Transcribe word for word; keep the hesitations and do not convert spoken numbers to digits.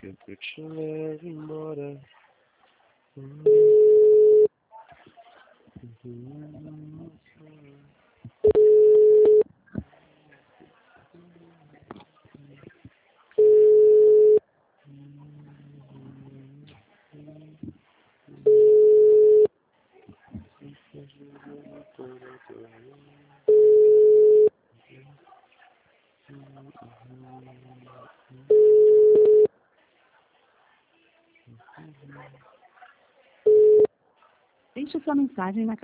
que eu te levo embora. Deixe sua mensagem na